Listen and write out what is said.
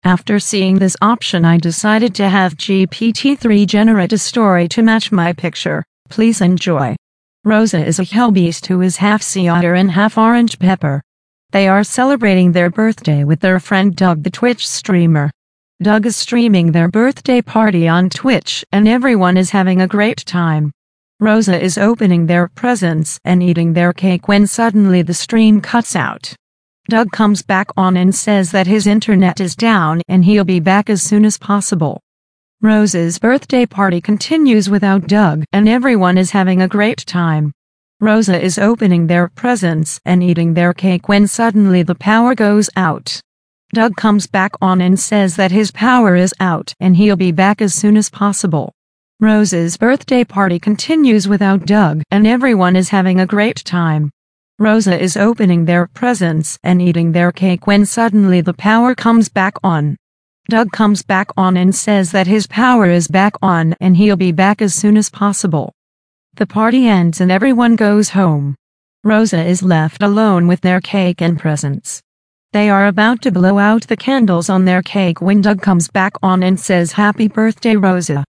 After seeing this option, I decided to have GPT-3 generate a story to match my picture. Please enjoy. Rosa is a hellbeast who is half sea otter and half orange pepper. They are celebrating their birthday with their friend Doug, the Twitch streamer. Doug is streaming their birthday party on Twitch and everyone is having a great time. Rosa is opening their presents and eating their cake when suddenly the stream cuts out. Doug comes back on and says that his internet is down and he'll be back as soon as possible. Rosa's birthday party continues without Doug and everyone is having a great time. Rosa is opening their presents and eating their cake when suddenly the power goes out. Doug comes back on and says that his power is out and he'll be back as soon as possible. Rosa's birthday party continues without Doug and everyone is having a great time. Rosa is opening their presents and eating their cake when suddenly the power comes back on. Doug comes back on and says that his power is back on and he'll be back as soon as possible. The party ends and everyone goes home. Rosa is left alone with their cake and presents. They are about to blow out the candles on their cake when Doug comes back on and says, "Happy birthday, Rosa."